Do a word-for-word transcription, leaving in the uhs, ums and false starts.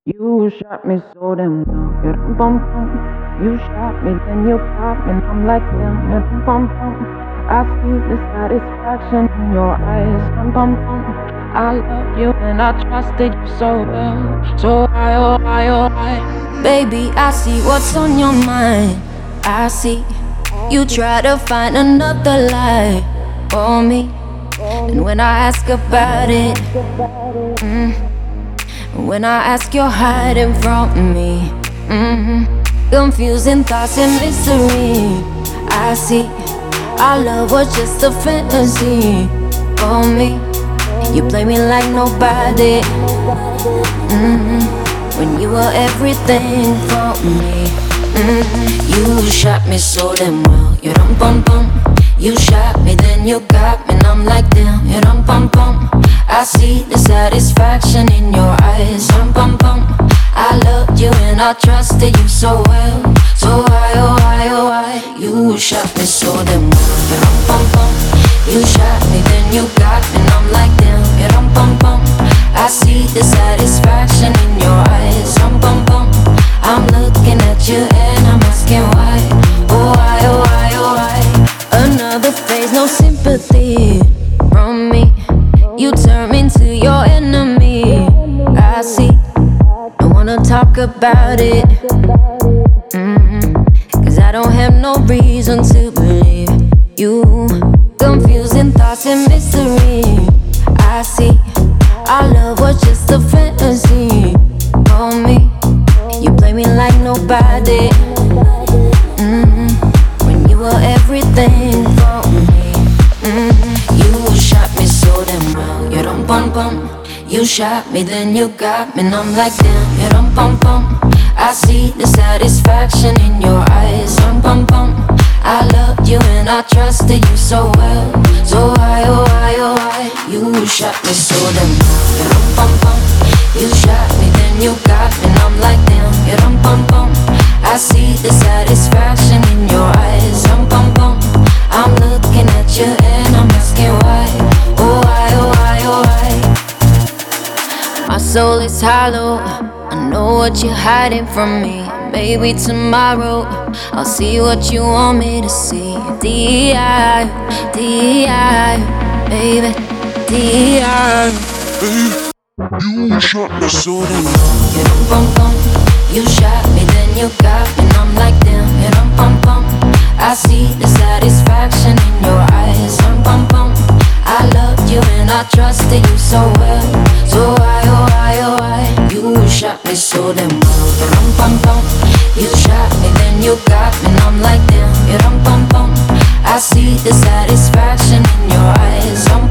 You shot me so damn well. Yeah, dum bum bum. You shot me, then you popped me, and I'm like damn. Yeah, dum bum bum. I see the satisfaction in your eyes. Dum bum bum. I loved you and I trusted you so well. So I, oh I, oh I. Baby, I see what's on your mind. I see you try to find another lie for me. And when I ask about it, mm, when I ask, you're hiding from me. Mm-hmm. Confusing thoughts and mystery. I see our love was just a fantasy for me. You play me like nobody. Mm-hmm. When you were everything for me. Mm-hmm. You shot me so damn well. You dum bum bum. You shot me, then you got me, and I'm like damn. You dum bum bum. I see the satisfaction in your eyes. Dum bum bum. I loved you and I trusted you so well. So why, oh why, oh why? You shot me so damn well. You dum bum bum. You shot me, then you got me, and I'm like damn. You dum bum bum. I see the satisfaction in your eyes. Dum bum bum. I'm looking at you and I'm asking why. Oh why, oh why, oh why? Another phase, no sympathy from me. You turn me into your enemy. I see. I wanna talk about it. Mm-hmm. Cause I don't have no reason to believe you. Confusing thoughts and mystery. I see. Our love was just a fantasy for me. You play me like nobody. Mm-hmm. When you were everything for me. Mm-hmm. You shot me so damn well. You dum bum bum. You shot me, then you got me, and I'm like damn. You dum bum bum. I see the satisfaction in your eyes. Dum bum bum. I loved you and I trusted you so well. So why, oh why, oh why? You shot me so damn well. You dum bum bum. You shot me, then you got me, and I'm like damn. You dum bum bum. I see the satisfaction in your eyes. Dum bum bum. I'm looking at you and I'm asking why. Oh why, oh why, oh why? My soul is hollow. I know what you're hiding from me. Maybe tomorrow I'll see what you want me to see. D I, D I, baby, D I. You shot me so damn well. You dum bum bum. You shot me, then you got me, and I'm like damn. You dum bum bum. I see the satisfaction in your eyes. Dum bum bum. I loved you and I trusted you so well. So why, oh why, oh why? You shot me so damn well. You dum bum bum. You shot me, then you got me, and I'm like damn. You dum bum bum. I see the satisfaction in your eyes. Dum